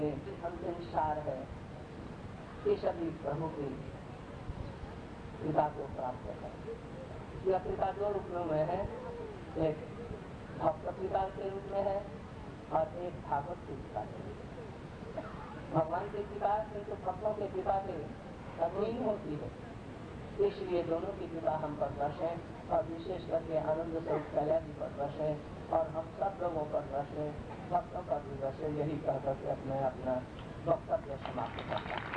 अंतिम सार है कि सभी प्रभु की पिता को प्राप्त कर। यह पिता दो रूपों में है, एक भक्त पिता के रूप में है और एक भागवत के पिता के रूप में। भगवान के पिता से तो भक्तों के पिता के अधीन होती है, इसलिए दोनों की कृपा हम पर बरसे और विशेष करके आनंद स्वरूप कल्याण पर बरसे और हम सब लोगों पर बरसे, भक्तों पर भी बरसे। यही कहकर के मैं अपना वक्तव्य समाप्त करता हूँ।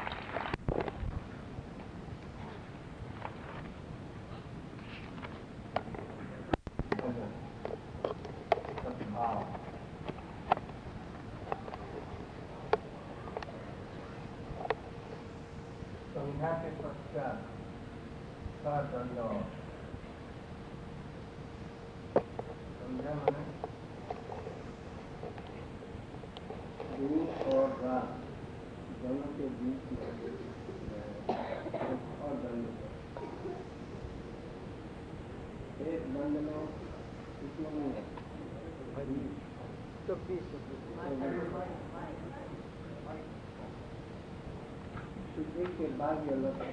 संध्या के पश्चात दंड संध्या मैंने दिन और रात दोनों के बीच और दंड एक दंड में कितने में 24 शुद्धि के बाद ये लोग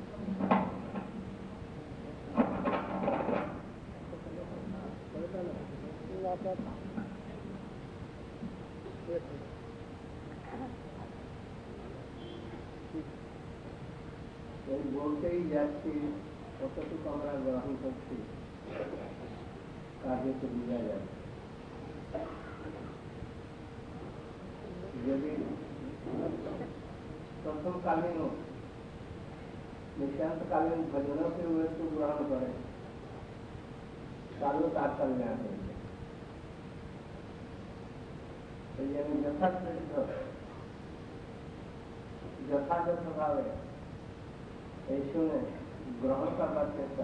बोलते ही जाती कतुक আমরা গ্রহণ করছি कार्य को बुझा जाए। यदि प्रथमकालीन हो निशांतकालीन भजनों के हुए तो ग्रहण करें चालू तात्काल में आते हैं तो यानी यथार्थ भाव है ऐसे में ग्रहण करना चेष्टा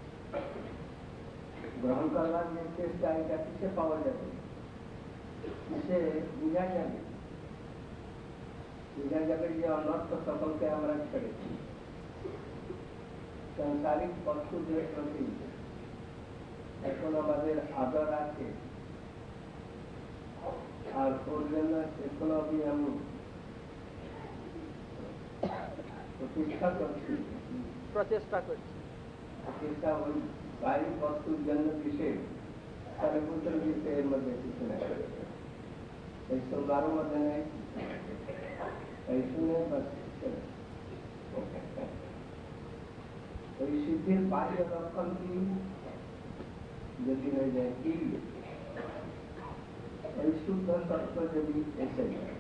ग्रहण करना चेष्टा है किसे पावर जाती इसे बुझा जाए बुझा जाकर ये अनर्थ सफल के हमारा छड़े सांसारिक पशुদের প্রতি এখন আমাদের আদর আছে আর ওর জন্য এখন আমি প্রচেষ্টা করছি প্রচেষ্টা ওই বাইরের বস্তুর জন্য বিশেষ সর্বত্র বিষয়ের মধ্যে কিছু না এই সংসারের মধ্যে নেই এই শুনে বাস ওই সিদ্ধির বাহ্য লক্ষণ কি যদি হয়ে যায় কি এই শুদ্ধ সত্য যদি এসে যায়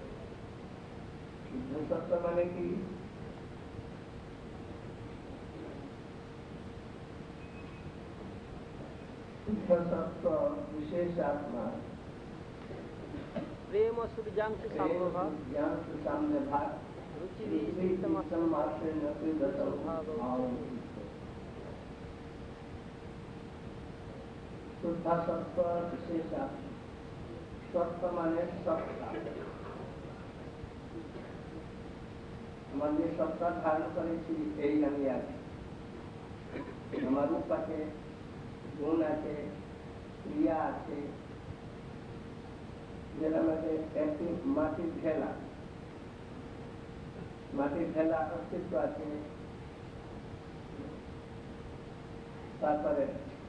শুদ্ধ সত্য মানে কি शुद्ध सत्व विशेष आत्मा प्रेम सूर्यांश सामने भाग रुचि शुद्ध सत्व विशेष आत्मा सत्व माने सत्ता हमारे सत्ता धारण करे यही আমি আছি আমার রূপ আছে गुण আছে क्रिया আছে যেটা মধ্যে একটি মাটির ঢেলা অস্তিত্ব আছে তারপরে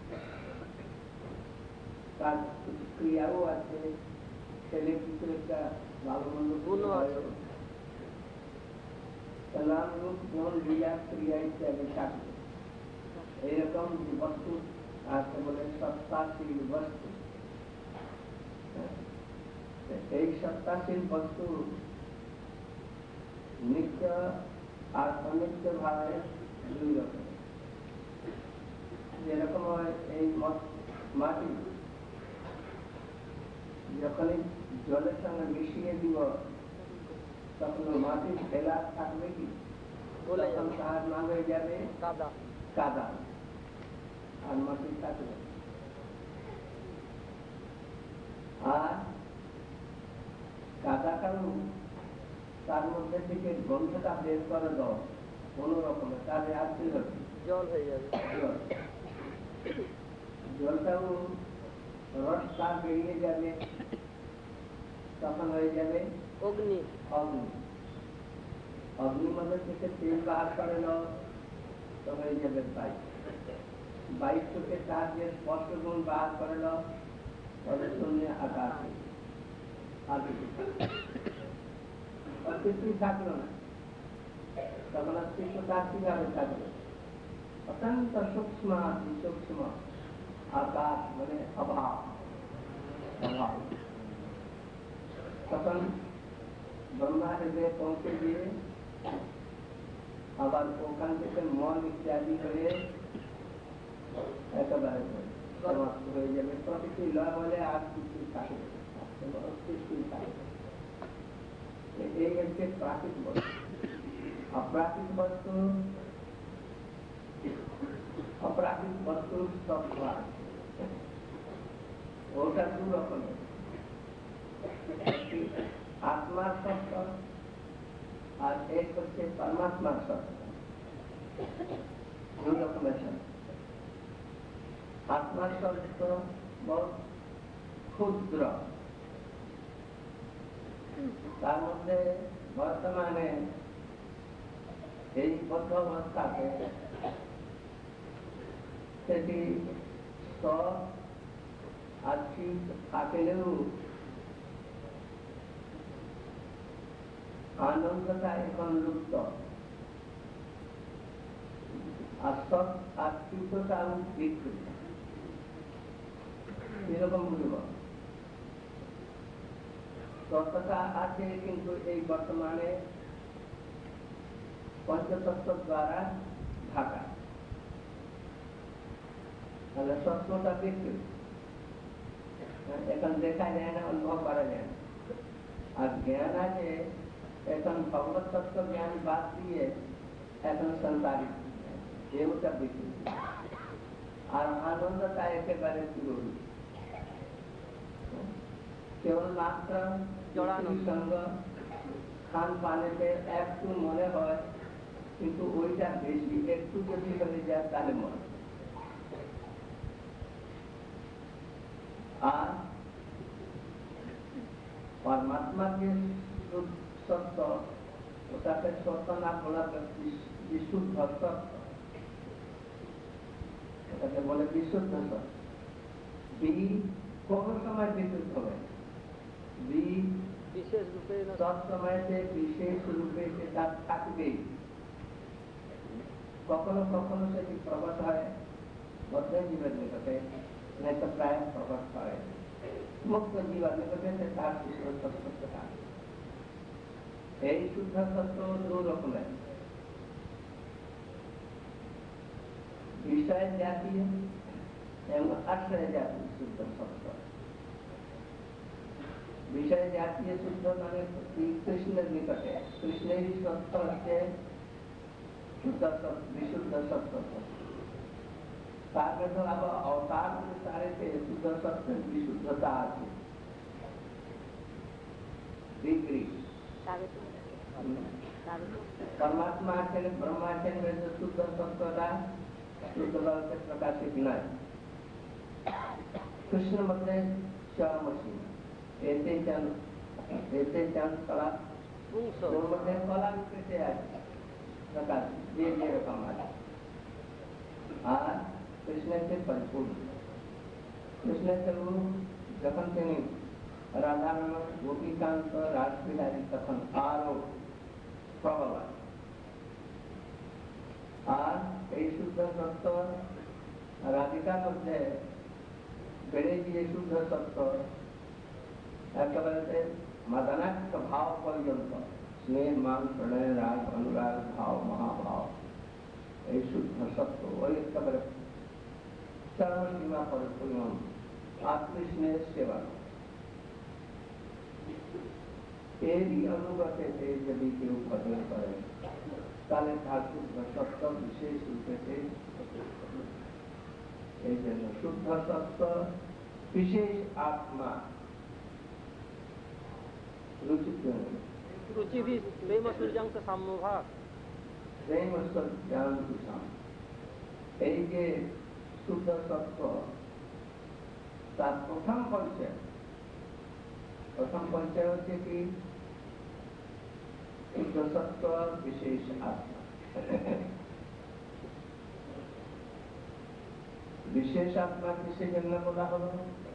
তার ক্রিয়াও আছে ছেলে কিছু একটা ভালো মন্দ গুণ আছে নাম রূপ গুণ ক্রিয়া ক্রিয়া ইত্যাদি থাকবে এইরকম বস্তু आते बोले सत्ताशील वस्तु एक सत्ताशील वस्तु नित्य और अनित्य भावे दुई रकम যেরকম হয় এই মাটি যখন জলের সঙ্গে মিশিয়ে দিব তখন মাটির ফেলা থাকবে কি তখন তার নাম হয়ে যাবে কাদা আর মাটি থাকবে আর কাদাটাও তার মধ্যে থেকে গন্ধটা বের করে দাও কোনো রকমের তাহলে আর কি হবে জল হয়ে যাবে জলটাও রসটা বেরিয়ে যাবে তখন হয়ে যাবে অগ্নি অগ্নি অগ্নির মধ্যে থেকে তেল বাহার করে নাও তো হয়ে যাবে বাইক বাইক থেকে তার যে স্পষ্ট গুণ বাহার করে নাও তবে শূন্য আকাশ আর কিছুই থাকলো না তখন আর কিছু তার কিভাবে থাকবে অত্যন্ত সূক্ষ্ম সূক্ষ্ম আকাশ মানে অভাব অভাব তখন ব্রহ্মা হৃদয়ে পৌঁছে দিয়ে আবার ওখান থেকে মন ইত্যাদি হয়ে একেবারে সমাপ্ত হয়ে যাবে প্রকৃতি লয় বলে আর কিছু থাকবে কিছুই থাকবে এই হচ্ছে প্রাকৃতিক বস্তু অপ্রাকৃতিক বস্তু অপ্রাকৃতিক বস্তুর তত্ত্ব ওটা দু রকমের আত্মার সত্য আর এক হচ্ছে পরমাত্মার সত্য দু রকমের সত্য আত্মার সত্য বহুত ক্ষুদ্র তার মধ্যে বর্তমানে এই বদ্ধ অবস্থাতে সেটি সব আছি থাকলেও আনন্দটা এখন লুপ্ত আর সব আত্মীয়তাও বিকৃত এরকম বুঝব সত্যতা আছে কিন্তু এই বর্তমানে পঞ্চতত্ত্ব দ্বারা ঢাকা তাহলে সত্যটা বিকৃত এখন দেখা যায় না অনুভব করা যায় না আর জ্ঞান আছে এখন ভগবত তত্ত্ব জ্ঞান বাদ দিয়ে এখন সংসারিক এওটা বিকৃত আর আনন্দটা একেবারে পুরোপুরি কেবল মাত্র সঙ্গ খান পানেতে একটু মনে হয় কিন্তু ওইটা বেশি একটু যদি হয়ে যায় তাহলে মনে আর পরমাত্মা যে সত্য ওটাকে সত্য না বলা বিশুদ্ধ সত্য ওটাকে বলে বিশুদ্ধ সত্য বি কোন সময় বিশুদ্ধ হবে বি বিশেষ রূপে সব সময়তে বিশেষ রূপে সেটা থাকবে কখনো কখনো সেটি প্রকট হয় বদ্ধ জীবের নিকটে नहीं तो प्राय प्रकट है मुक्त जीवन निकटे से तार शुद्ध सत्य था এই শুদ্ধ সত্য দু রকমের বিষয় জাতীয় এবং আশ্রয় জাতীয় শুদ্ধ সত্য বিষয় জাতীয় শুদ্ধ মানে কৃষ্ণের নিকটে কৃষ্ণেরই সত্য হচ্ছে শুদ্ধ বিশুদ্ধ সত্য তার মধ্যে আবার অবতার অনুসারে শুদ্ধ সত্যের বিশুদ্ধতা আছে ডিগ্রি परमात्मा आचरण ब्रह्माचरण में जो शुद्ध सत्वता शुद्ध बल से प्रकाशित नहीं कृष्ण मतलब चरमसी ऐसे चंद कला जो मतलब कला कैसे आज प्रकाश ये रकम आज आज कृष्ण से परिपूर्ण कृष्ण से वो जखन से नहीं राधा गोपीकांत राजबिहारी तखन आरो প্রভাব আর এই শুদ্ধ সত্য রাধিকার মধ্যে বেড়ে গিয়ে শুদ্ধ সত্য একেবারে মাদানাক্ত ভাব পর্যন্ত স্নেহ মান প্রণয় রাগ অনুরাগ ভাব মহাভাব এই শুদ্ধ সত্য ওই একেবারে চরমসীমা পরিপূর্ণ আত্মস্নেহ সেবা এরই অনুগতে যদি কেউ ভজন করে তাহলে তার শুদ্ধ সত্য বিশেষ রূপে এই জন্য শুদ্ধ সত্য বিশেষ আত্মা রুচিত रुचि भी प्रेम सूर्यांक साम्यभाग প্রেম জ্ঞান সুষাম এই যে শুদ্ধ সত্য তার প্রথম পরিচয় হচ্ছে কি शुद्ध सत्व विशेष आत्मा। विशेष आत्मा किसे जन्म बोला हलो?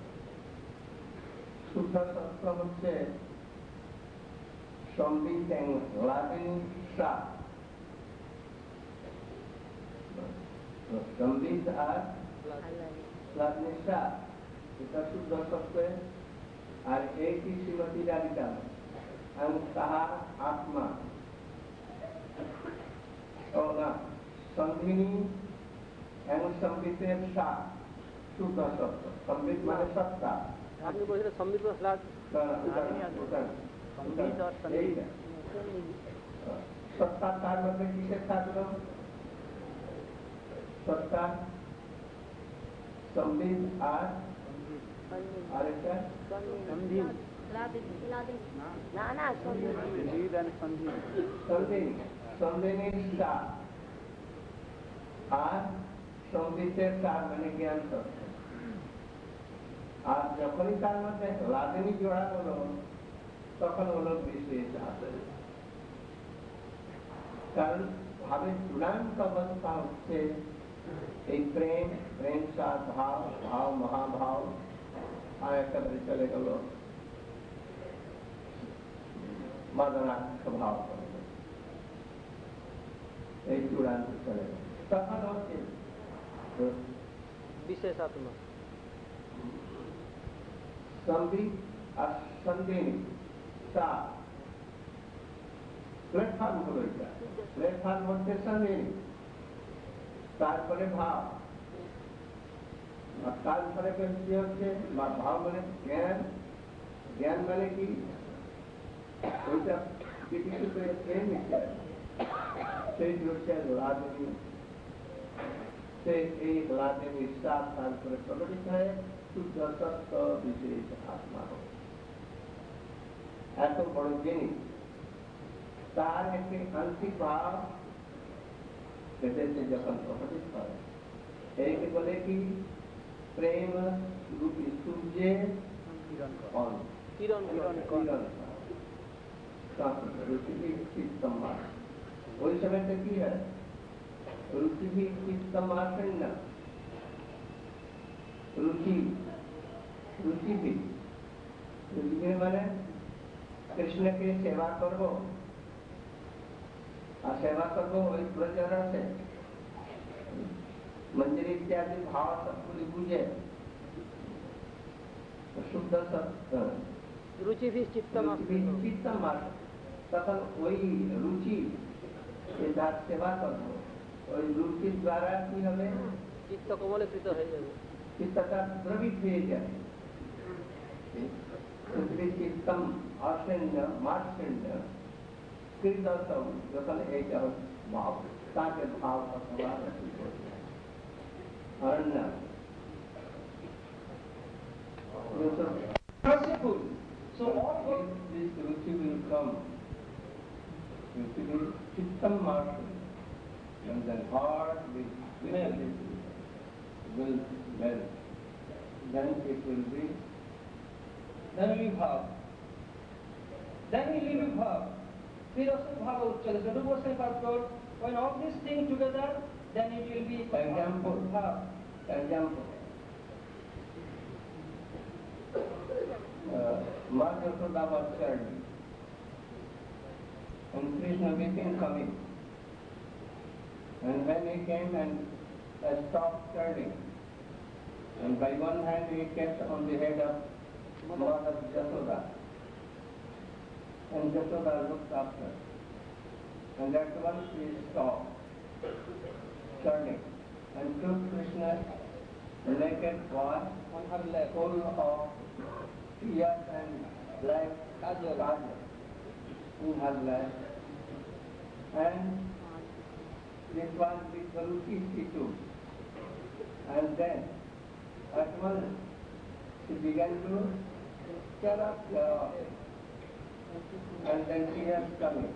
शुद्ध सत्व होच्छे संबित एंड लादिनी सा, संबित আর লাদিনী सा এটা শুদ্ধ সত্য। আর এই কি শ্রীমতী রাধিকা এবং তাহার আত্মা ও না সন্ধিনী এবং সম্বিতের সা শুদ্ধ সত্য। সম্বিত মানে সত্তা। আপনি বলছিলেন সম্বিত সত্তা তার মধ্যে কিসের থাকলো? সত্তা সম্বিত আর আরেকটা সন্ধিনীর সা আর সম্বিতের সার মানে জ্ঞান তত্ত্ব। আর যখনই তার মধ্যে লাদিনী জোড়া হলো তখন হলো বিশেষ আত্মা। কারণ ভাবে চূড়ান্ত অবস্থা হচ্ছে এই প্রেম, প্রেম সার ভাব, ভাব মহাভাব আর একেবারে চলে গেল মাদনাক্ষ ভাব, এই চূড়ান্ত চলে গেল। তখন হচ্ছে বিশেষ আত্মা। संबित और संदिनी सा प्लेटफॉर्म হলো এটা। প্লেটফর্ম হচ্ছে संदिनी, তারপরে ভাব, আর তারপরে কি হচ্ছে ভাব মানে জ্ঞান। জ্ঞান মানে কি ওইটা কিছু প্রেম মিশে সেই হচ্ছে লাদিনী। এই লাদিনী सा তারপরে প্রকটিত হয় শুদ্ধ সত্য বিশেষ আত্মা। এত বড় জিনিস তার একটি আংশিক ভাব পেটেতে যখন প্রকটিত হয় এইকে বলে কি প্রেম রূপী সূর্যের কিরণ। ওই সময়টা কি হয়? रुचि भी चित्तम आसन्न, रुचि रुचि भी माने कृष्ण के सेवा करबो और सेवा करबो वही प्रचार से मंदिर इत्यादि भाव सब पूरी बुझे शुद्ध सत्य रुचि भी चित्तम तखन वही रुचि सेवा करबो ওই রুচির দ্বারা কি হবে? চিত্ত কমলীকৃত হয়ে যাবে, চিত্তটা দ্রবিত হয়ে যাবে। চিত্তম আসন্ন মার্ষণ্য কীর্তন যখন এইটা ভাব তাকে ভাব অথবা অরণ্য so all this ruchi will come, ruchi will chittam marshalla. And then heart will melt. Then it will be विभाग, विभाग, फिर उसको भाग उच्चल। So do what's about when all these things together, then it will be example. Example. Mother Yashoda was children, and Krishna became coming. And when he came and stopped turning, and by one hand he kept on the head of Mother Yashoda, and Yashoda looked after, and at once he stopped turning and took Krishna's naked boy on her lap, full of tears and black kajal in her lap, and this was the Ruchi she took. And then at once she began to tear up, and then tears coming,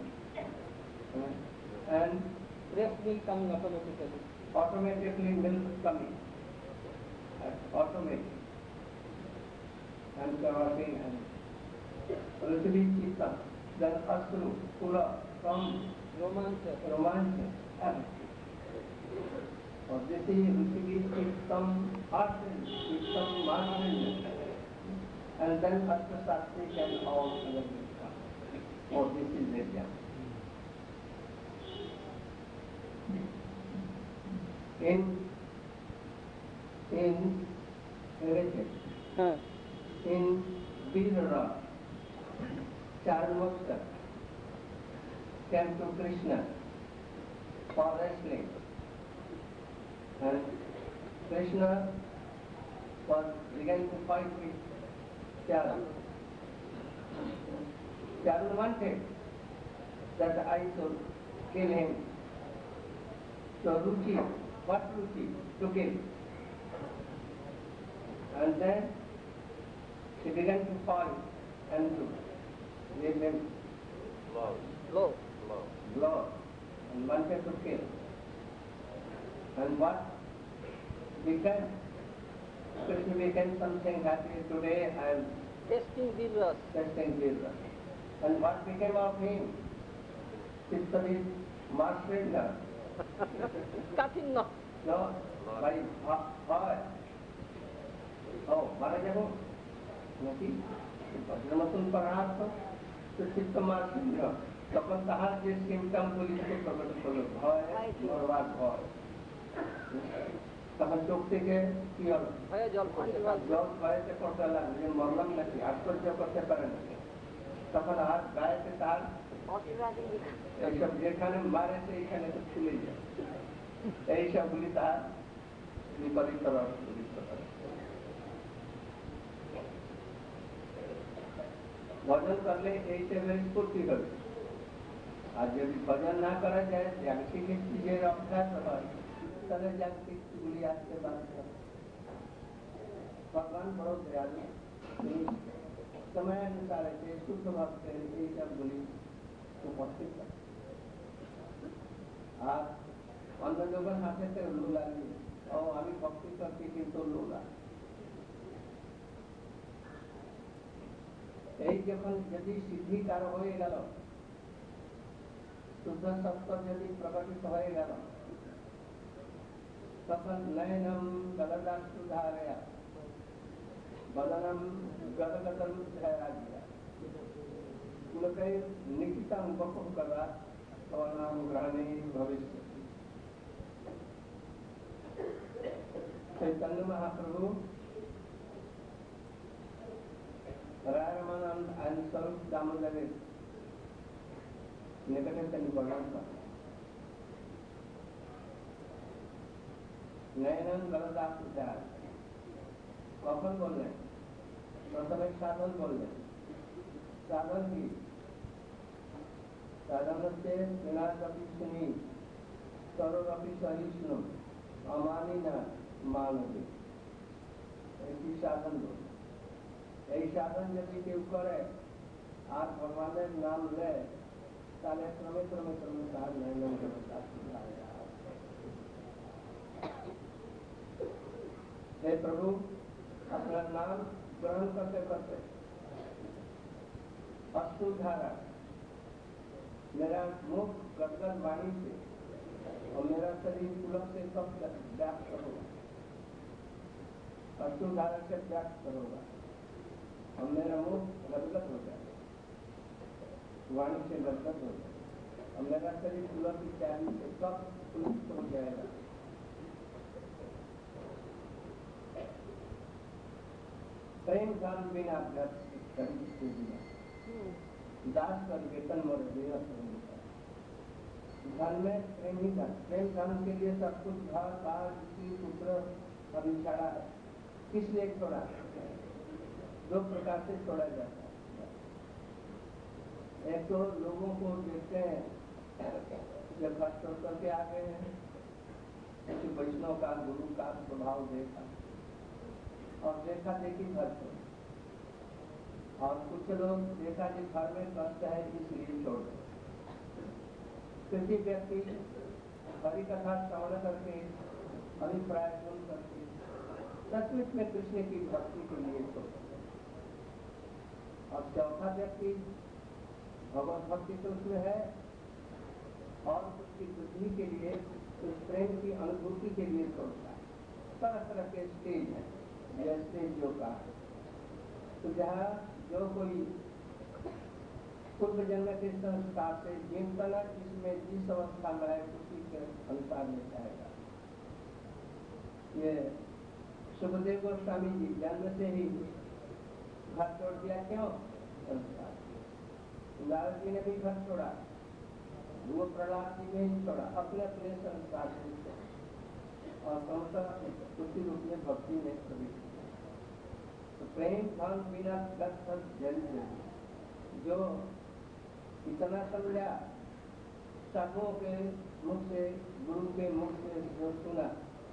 and breast milk coming automatically. Automatically milk coming, automatic, and caressing and Ruchi Chitta. then Asru, Pura, from Romantic. Everything. और जैसे ही Rishikesh with some artist, with some marvelous, and then Ashtasatri can all other come. Oh, this is Vedya. In Heritage, in Virara, Charvakta came to Krishna for wrestling. And Krishna began to fight with Charu. Charu wanted that I should kill him. So Ruchi, what Ruchi? To kill. And then he began to fight and to give him blow and wanted to kill. And what became? Krishna became something happy. Today I am Testing Virras. And what became of him? Chittavid mastered now. Cutting off. No, by fire. Oh, Marajabo? Naki? Namatun Parato, the Chitta mastered. তখন তাহার যে symptom গুলি প্রকট হলো ভয় মরবার ভয় তখন চোখ থেকে কি হলো জল ভয়েতে পড়তে লাগলো যে মরলাম নাকি আশ্চর্য করতে পারে না তখন আর গায়েতে তার এইসব যেখানে মারে সেইখানে তো খুলে যায় এইসবগুলি তার বিপরীত ভজন করলে এই টাইপের স্ফূর্তি হবে আর যদি ভজন না করা যায় যান্ত্রিক চীজের অভ্যাস হয় তাহলে যান্ত্রিক গুলি আসতে বাধ্য भगवान बड़ो दयालु समय अनुसार शुद्ध भक्त ये सब बोली उपस्थित है আর অন্য যখন হাতে লো লাগে ও আমি ভক্তি করছি কিন্তু লোলা এই যখন যদি সিদ্ধি কার হয়ে গেল शुद्ध सत्व यदि प्रकटित होएगा तখন नयनम गलदाश्रुधारया बदनम गदगदम धैर्या उनके निकितम बकुम करा तवनाम ग्रहणे भविष्य चैतन्य महाप्रभु रायरमानंद एंड स्वरूप दामोदर निकटतम वर्णन कर नयनन गलदाश्रुधार कौन बोल रहे प्रथम एक साधन बोल रहे साधन की साधन से बिना कभी सुनी करो कभी सहिष्णु अमानी न मानवे ऐसी साधन बोल यही साधन यदि के ऊपर है आज भगवान नाम ले ताले क्रमे क्रमे क्रमे सार नयनन गलदाश्रुधार हे प्रभु अपना नाम ग्रहण करते करते अश्रुधारा मेरा मुख गदगद वाणी से और मेरा शरीर पुलक से कब व्याप्त होगा अश्रुधारा से व्याप्त होगा और मेरा मुख गदगद हो जाएगा वाणी से गदगद हो जाएगा और मेरा शरीर पुलक इत्यादि से कब पुलित हो जाएगा प्रेम धन बिना दास कर वेतन मोर धन में प्रेम ही धन प्रेम धन के लिए सब कुछ घर बार स्त्री पुत्र अभी छड़ा है किस लिए छोड़ा दो प्रकार से छोड़ा जाता है एक तो लोगों को देखते हैं जब भक्त होकर के आ गए हैं किसी वैष्णव का गुरु का स्वभाव देखा और देखा देखी भक्त और कुछ लोग देखा कि घर में कष्ट है इसलिए छोड़ दो किसी व्यक्ति हरि कथा श्रवण करके अभिप्राय सुन करके सचमुच में कृष्ण की भक्ति के लिए छोड़ और चौथा व्यक्ति भगवत भक्ति तो उसमें है, और उसकी बुद्धि के लिए, उस प्रेम की अनुभूति के लिए सोचता है। तरह तरह के स्टेज है, यह स्टेज जो का तो जहाँ जो कोई पूर्व जन्म के संस्कार से जिन तरह जिसमें जिस अवस्था में है उसी के अनुसार में जाएगा। ये सुखदेव गोस्वामी जी जन्म से ही घर छोड़ दिया, क्यों? संस्कार। नारद जी ने भी घर छोड़ा, वो प्रहलाद जी ने ही छोड़ा, अपने अपने संस्कार से, और संस्कार उसी रूप में भक्ति में प्रवेश किया। तो प्रेम धन बिना जल जो इतना समझा साधुओं के मुख से, गुरु के मुख से जो सुना,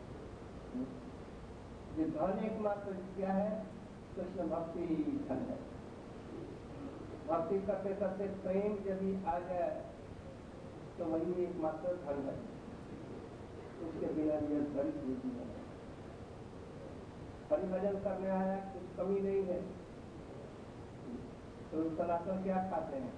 जो धन एकमात्र क्या है? कृष्ण भक्ति ही धन है। भक्ति करते करते प्रेम यदि आ जाए तो वही एकमात्र धन है, उसके बिना यह धन नहीं है। हरिभजन करने आया, कुछ कमी नहीं है, तो सनातन क्या खाते हैं?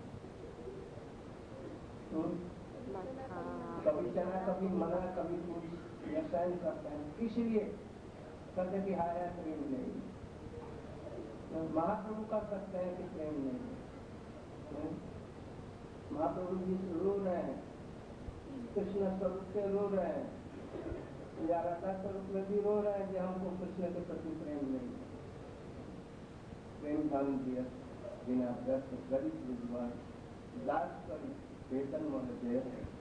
कभी चना, कभी मना, कभी कुछ या सहन करते हैं, इसलिए कहते कि हाय प्रेम नहीं। तो महाप्रभु कर सकते हैं कि प्रेम नहीं। महाप्रभु जी रो रहे हैं, कृष्ण स्वरूप से रो रहे हैं, या राधा स्वरूप में भी रो रहे हैं कि हमको कृष्ण के प्रति प्रेम नहीं है। प्रेम धन दिया बिना व्यर्थ गरीब विद्वान दास कर वेतन महोदय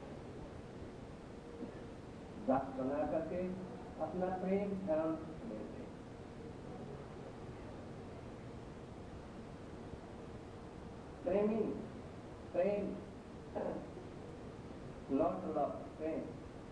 दास बना करके अपना प्रेम ध्यान देते। प्रेमी prem not love, prem,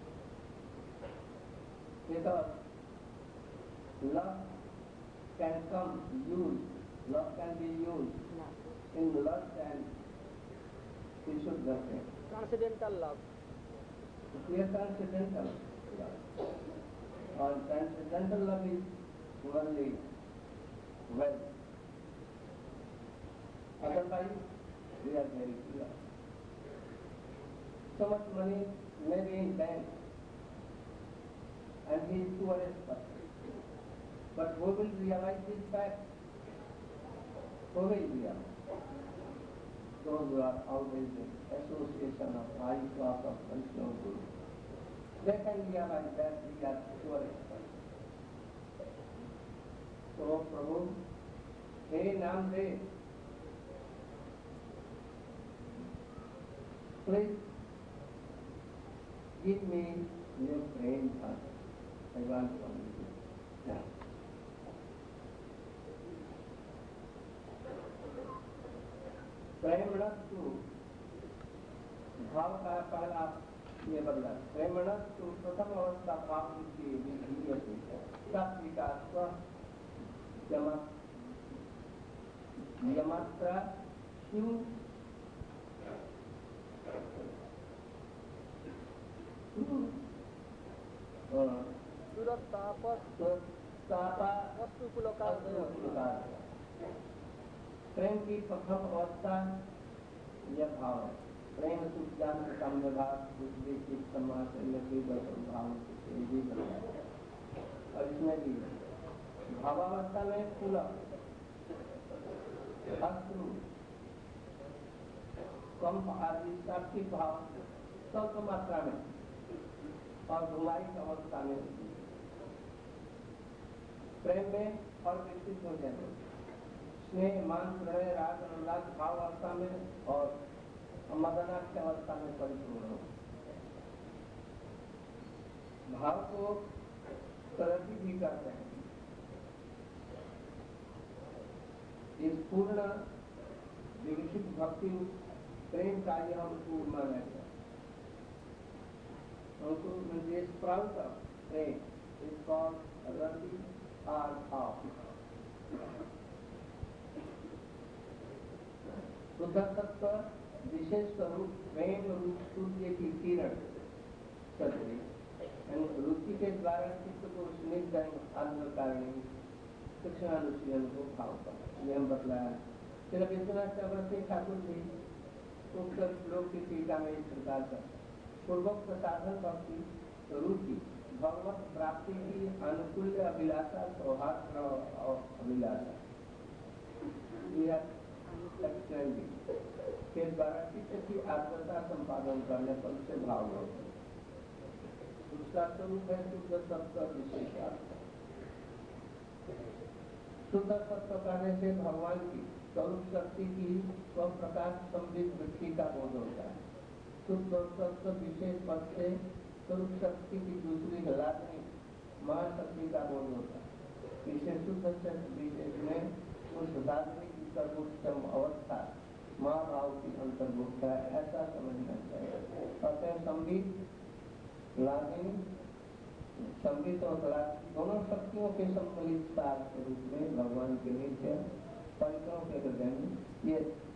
because love can come used, love can be used in lust and Vishuddha prem. Transcendental love. Clear transcendental love. Or transcendental love is only wealth. Otherwise, we are very clear. So much money may be in bank, and he is poorest person. But who will realize this fact? Who will realize? Those who are always in association of high class of Vaishnava Guru, they can realize that we are poorest person. So Prabhu, हे Namdev, please give me your praying heart. I want from you. प्रेमणस्तु भाव का पहला ये बदला। प्रेमणस्तु प्रथम अवस्था भाव की विधि सात्विका स्व यमात्रा शिव प्रेम की प्रथम अवस्था यह भाव है। प्रेम सुज्ञान साम्य भाव दूसरे की समाज भाव भी बनता है। और इसमें भी भावावस्था में पुलक, अश्रु, कंप आदि सात्विक भाव स्वल्प मात्रा में और धुलाई अवस्था में प्रेम में और विकसित हो जाते। स्नेह, मान, प्रणय, राग, अनुराग भाव अवस्था में और मदनाक्ष अवस्था में परिपूर्ण हो। भाव को प्रगति भी करते हैं। इस पूर्ण विकसित भक्ति प्रेम का यह हमको माना गया। हमको sprout of prem is called rati और भाव। शुद्ध तत्व विशेष स्वरूप प्रेम रूप सूर्य की किरण सदृश रुचि के द्वारा चित्त को स्निग्ध आत्मकारिणी शिक्षणानुशीलन को भाव कर यह हम बतलाया। फिर विश्वनाथ चक्रवर्ती ठाकुर जी उत्तर श्लोक की टीका में इस प्रकार का पूर्वोक्त साधन भक्ति रुचि भगवत प्राप्ति की अनुकूल अभिलाषा सौहार्द और अभिलाषा के द्वारा चित्त की आत्मता संपादन करने पर से भाव होते उसका स्वरूप है शुद्ध सत्व विशेषार्थ। शुद्ध सत्व करने से भगवान की स्वरूप शक्ति की स्वप्रकाश संबित वृत्ति का बोध होता है। शुद्ध सत्व विशेष पद से स्वरूप शक्ति की दूसरी हलादनी महाशक्ति का बोध होता है। इसे शुद्ध विशेष में उस साधनी की सर्वोत्तम अवस्था महाभाव की अंतर्भुक्त है, ऐसा समझना चाहिए। अतः संबित लादिनी संबित और दोनों शक्तियों के सम्मिलित सार स्वरूप में भगवान के नित्य परिकरों के हृदय में ये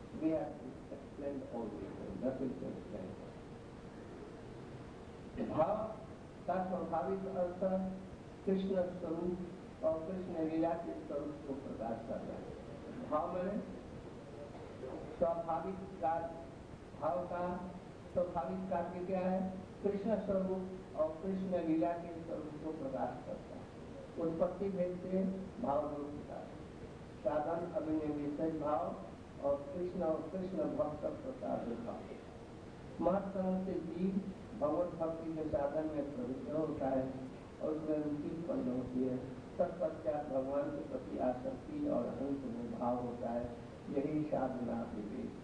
भाव का स्वाभाविक अर्थ कृष्ण स्वरूप और कृष्ण लीला के स्वरूप को प्रकाश करना है। भाव में स्वाभाविक कार्य, भाव का स्वाभाविक कार्य क्या है? कृष्ण स्वरूप और कृष्ण लीला के स्वरूप को प्रकाश करता है। उत्पत्ति भेद से भाव होता है, साधन अभिनय विशेष भाव और कृष्ण भक्त प्रसाद भाव। महत्व से जीव भगवत भक्ति के साधन में प्रवृत्त होता है और उसमें रुचि उत्पन्न होती है। तत्पश्चात भगवान के प्रति आसक्ति और अंत में भाव होता है। यही साधना विवेक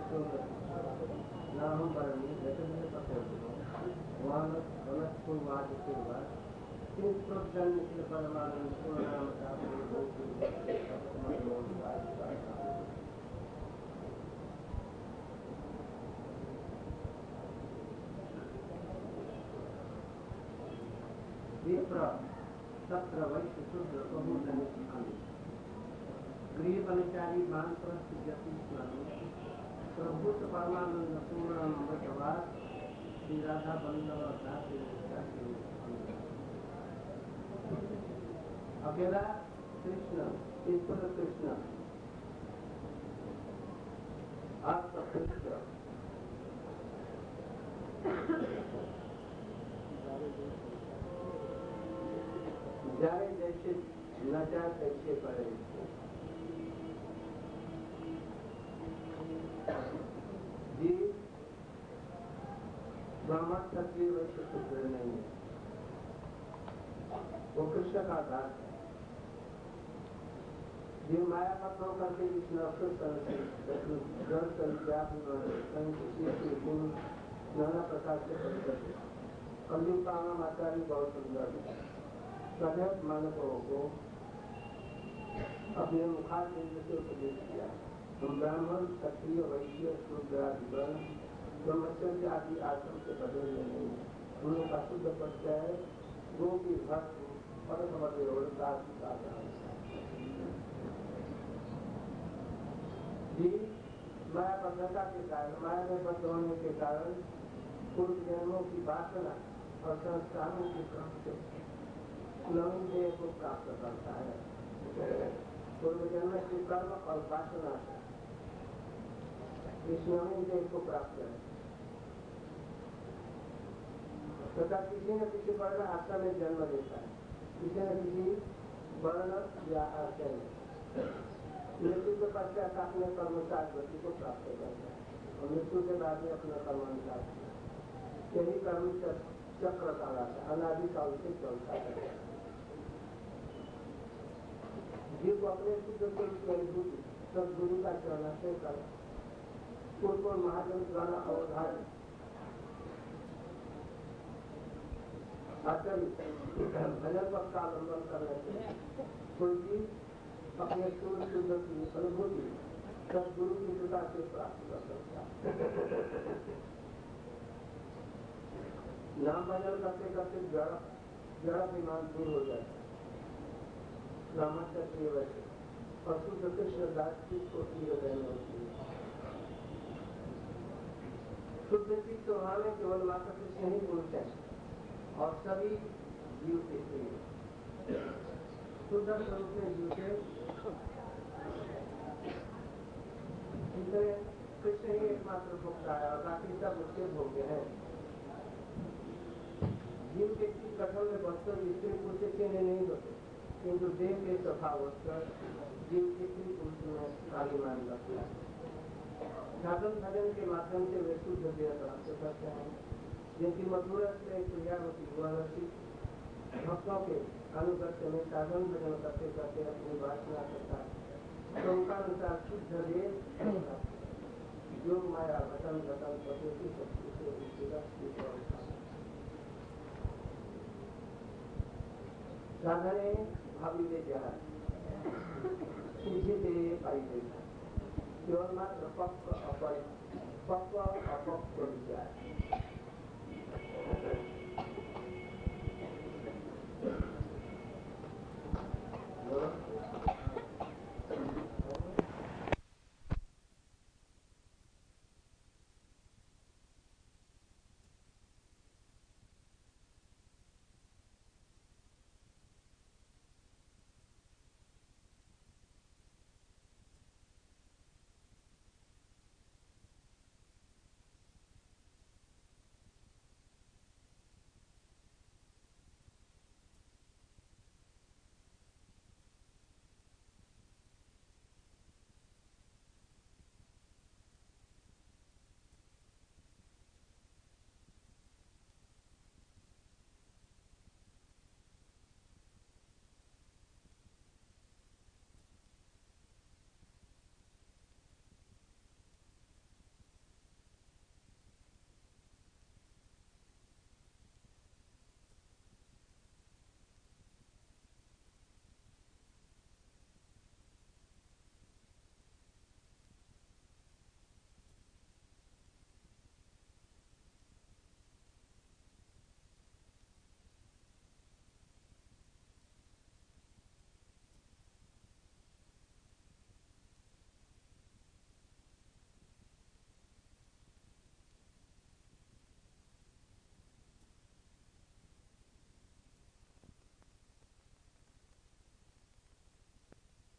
तो ना हम बरनी लेकिन ये पकड़ लो वहाँ गलत कोई बात के बाद किस प्रकार से परमाणु को नाम का विप्र सत्र वैश्य शुद्ध बहुधन गृह बनचारी मानस प्रभुत परमानंद पूर्ण अमृतवाद श्री राधा बल्लभ अकेला कृष्ण ईश्वर कृष्ण आप कृष्ण जाए जैसे नचा तैसे करे जी ब्राह्मण क्षत्रिय वैश्य शूद्र नहीं है, वो कृष्ण का दास है। जी माया का प्रयोग करके इस नफरत जड़ नाना प्रकार से परिवर्तित कलयुग का नाम आचार्य बहुत सुंदर है। सदैव मानवों को अपने मुखारबिंद से उपदेश किया। तुम ब्राह्मण क्षत्रिय वैश्य शूद्र आदि वर्ण ब्रह्मचर्य आदि आश्रम से बदलने नहीं है। उन्होंने का शुद्ध परिचय है गो की भक्त जी माया बद्धता के कारण माया में बद्ध होने के कारण पूर्व जन्मों की वासना और संस्कारों के क्रम से नवीन देह को प्राप्त करता है। पूर्व जन्म के कर्म और वासना से इस नवीन देह को प्राप्त है तथा किसी न किसी वर्ण आश्रम में जन्म लेता है, किसी न किसी वर्ण या आश्रम मृत्यु के पश्चात अपने कर्मचार गति को प्राप्त करता है और मृत्यु के बाद में अपना कर्मानुसार यही कर्म चक्र का रास्ता अनादि काल से चलता है। जीव को अपने शुद्ध स्वरूप की अनुभूति सदगुरु का चरणाश्रय कर पूर्व महाजन द्वारा अवधारण आचार्य भजन पक्ष का अवलंबन करने से कोई भी अपने सूर्य शुद्ध की अनुभूति सदगुरु की कृपा से प्राप्त कर सकता। नाम भजन करते करते जड़ अभिमान दूर हो जाता है। ब्राह्मण क्षत्रिय वैश्य और शुद्ध कृष्ण दास की छोटी हृदय में होती है। शुद्ध की स्वभाव में केवल माता कृष्ण ही पुरुष है और सभी जीव के स्त्री शुद्ध स्वरूप में जीव के कृष्ण ही एकमात्र भोक्ता है और बाकी सब उसके भोग्य है। जीव के कठोर में बस्तर स्त्री पुरुष के नहीं होते किंतु देह के स्वभाव जीव के स्त्री पुरुष में काली मान रखता है। साधन भजन के माध्यम से वे शुद्ध देह प्राप्त करते हैं जिनकी मधुर से क्रियावती गुणरसी भक्तों के अनुगत्य में साधन भजन करते करते अपनी वासना करता है तो उनका अनुसार शुद्ध देह योग माया वचन गतन प्रकृति शक्ति से साधने भाविले जहाज सीधे पाई केवल मात्र पक्व अपक्व विचार